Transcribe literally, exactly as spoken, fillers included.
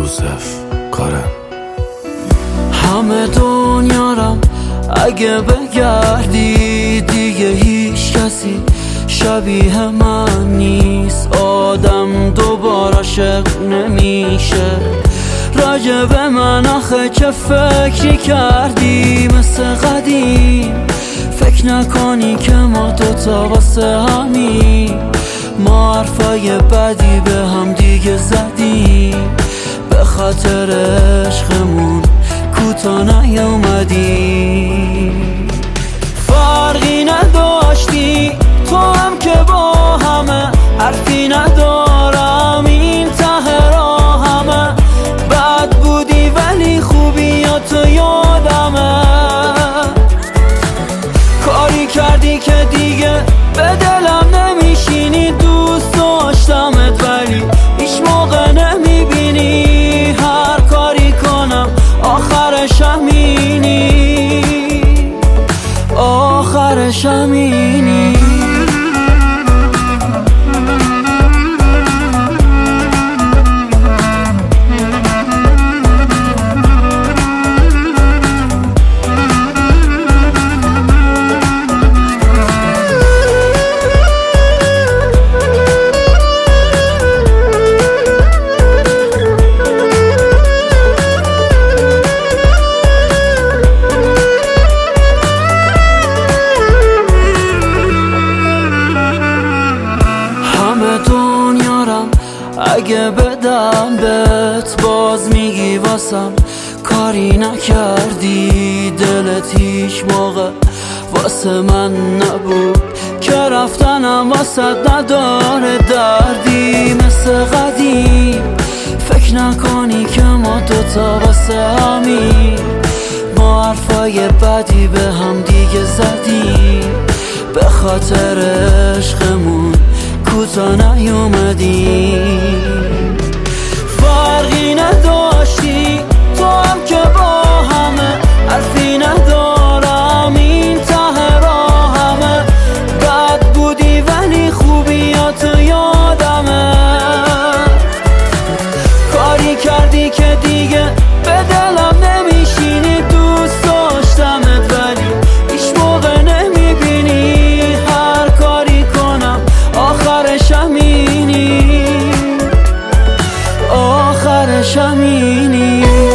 یوسف کارم. همه دنیارم اگه بگردی دیگه هیچ کسی شبیه من نیست. آدم دوباره عاشق نمیشه. راجب من آخه چه فکری کردی؟ مثل قدیم فکر نکنی که ما دوتا واسه همیم. ما حرفای بدی به هم دیگه زدیم، به خاطر عشقمون کوتا نیومدی. فرقی نداشتی تو هم که با همه، حرفی ندارم این ته راهمه. بد بودی ولی خوبیاتو یادمه. کاری کردی که دیگه به دلم نمیشینی. دوست داشتمت ولی هیچ موقع نمیبینی. هر کاری کنم آخرش همینی، آخرش همینی. اگه بدم بهت باز میگی واسم کاری نکردی. دلت هیچ موقع واسه من نبود که رفتنم واسه نداره دردی. مثل قدیم فکر نکنی که ما دوتا واسه همیم. ما حرفای بدی به هم دیگه زدیم، به خاطر عشقمون کوتا نیومدیم. فرقی نداشتی تو هم که با همه، حرفی ندارم این ته راهمه. بد بودی ولی خوبیاتو یادمه. کاری کردی که دیگه به دلم نمیشینی. دوست داشتمت ولی هیچ موقع نمیبینی. هر کاری کنم آخرش همینی، آخرش همینی.